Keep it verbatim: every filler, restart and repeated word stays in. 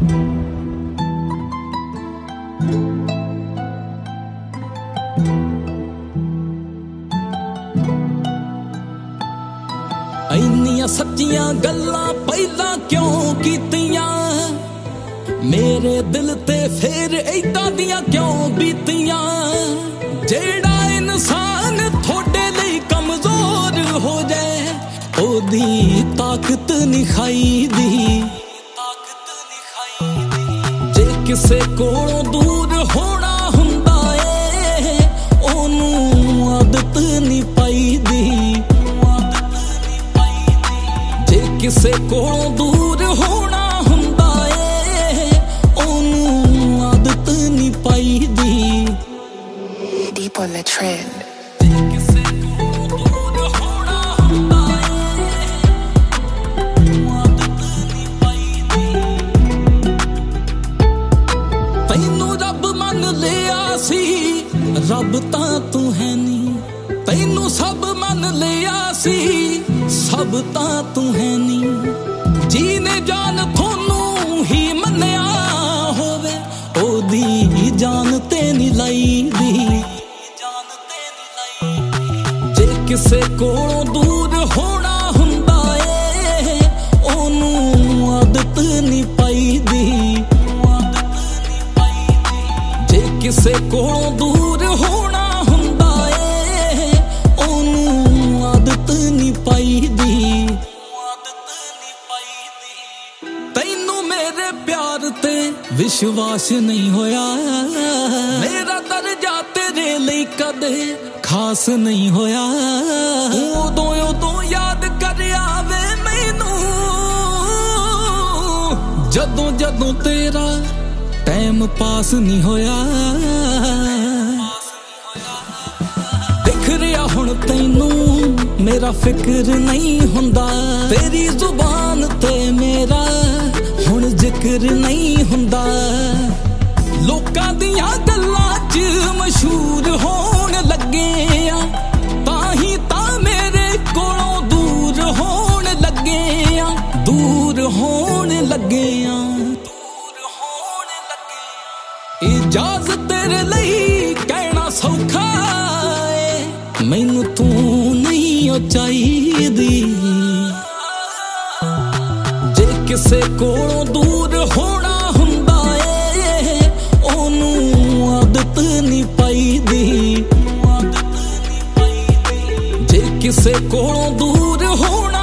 ਇੰਨੀਆਂ ਸੱਚੀਆਂ ਗੱਲਾਂ ਪਹਿਲਾਂ ਕਿਉਂ ਕੀਤੀਆਂ ਮੇਰੇ ਦਿਲ ਤੇ ਫੇਰ ਏਦਾਂ ਦੀਆਂ ਕਿਉਂ ਬੀਤੀਆਂ ਜਿਹੜਾ ਇਨਸਾਨ ਤੁਹਾਡੇ ਲਈ ਕਮਜ਼ੋਰ ਹੋ ਜਾਏ ਉਹਦੀ ਤਾਕਤ ਨਹੀਂ ਖਾਈਦੀ ਜੇ ਕਿਸੇ ਕੋਲੋਂ ਦੂਰ ਹੋਣਾ ਹੁੰਦਾ ਏ ਉਹਨੂੰ ਆਦਤ ਨਹੀਂ ਪਾਈਦੀ ਕਿਸੇ ਕੋਲੋਂ ਦੂਰ ਹੋਣਾ ਹੁੰਦਾ ਏ ਉਹਨੂੰ ਆਦਤ ਨਹੀਂ ਪਾਈਦੀ Deep on the trend ਕਿਸੇ ਕੋਲੋਂ ਦੂਰ ਹੋਣਾ ਹੁੰਦਾ ਏ ਉਹਨੂੰ ਆਦਤ ਨਹੀਂ ਪਾਈਦੀ ਤੈਨੂੰ ਰੱਬ ਮੰਨ ਲਿਆ ਸੀ ਰੱਬ ਤਾਂ ਤੂੰ ਹੈ ਨੀ ਤੈਨੂੰ ਸਭ ਮੰਨ ਲਿਆ ਸੀ ਸਭ ਤਾਂ ਤੂੰ ਹੈ ਨੀ ਜੀਨੇ ਜਾਨ ਤੁਹਾਨੂੰ ਹੀ ਮੰਨਿਆ ਹੋਵੇ ਉਹਦੀ ਜਾਨ ਤੇ ਨਹੀਂ ਲਾਈਦੀ ਜੇ ਕਿਸੇ ਕੋਲੋਂ ਦੂਰ ਹੋਣਾ ਹੁੰਦਾ ਏ ਉਹਨੂੰ ਆਦਤ ਨਹੀਂ ਪਾਈਦੀ ਜੇ ਕਿਸੇ ਕੋਲੋਂ ਦੂਰ ਹੋਣਾ ਹੁੰਦਾ ਏ ਉਹਨੂੰ ਆਦਤ ਨਹੀਂ ਪਾਈਦੀ ਤੈਨੂੰ ਮੇਰੇ ਪਿਆਰ ਤੇ ਵਿਸ਼ਵਾਸ ਨਹੀਂ ਹੋਇਆ ਮੇਰਾ ਦਰਜਾ ਤੇਰੇ ਲਈ ਕਦੇ ਖਾਸ ਨਹੀਂ ਹੋਇਆ ਉਦੋਂ ਉਦੋਂ ਯਾਦ ਕਰ ਆਵੇ ਮੈਨੂੰ ਜਦੋਂ ਜਦੋਂ ਤੇਰਾ ਟਾਈਮ ਪਾਸ ਨਹੀਂ ਹੋਇਆ ਦਿਖ ਰਿਹਾ ਹੁਣ ਤੈਨੂੰ ਮੇਰਾ ਫਿਕਰ ਨਹੀਂ ਹੁੰਦਾ ਤੇਰੀ ਜ਼ੁਬਾਨ ਤੇ ਮੇਰਾ ਹੁਣ ਜ਼ਿਕਰ ਨਹੀਂ ਹੁੰਦਾ ਲੋਕਾਂ ਦੀਆਂ ਗੱਲਾਂ 'ਚ ਮਸ਼ਹੂਰ ਹੋਣ ਲੱਗੇ ਆ ਤਾਂ ਹੀ ਤਾਂ ਮੇਰੇ ਕੋਲੋਂ ਦੂਰ ਹੋਣ ਲੱਗੇ ਆ ਦੂਰ ਹੋਣ ਲੱਗੇ ਆ ਇਜਾਜ਼ਤ ਤੇਰੇ ਲਈ ਕਹਿਣਾ ਸੌਖਾ ਏ ਮੈਨੂੰ ਤੂੰ ਨਹੀਂ ਓ ਚਾਹੀਦੀ ਜੇ ਕਿਸੇ ਕੋਲੋਂ ਦੂਰ ਹੋਣਾ ਹੁੰਦਾ ਏ ਉਹਨੂੰ ਆਦਤ ਨਹੀਂ ਪਾਈਦੀ ਜੇ ਕਿਸੇ ਕੋਲੋਂ ਦੂਰ ਹੋਣਾ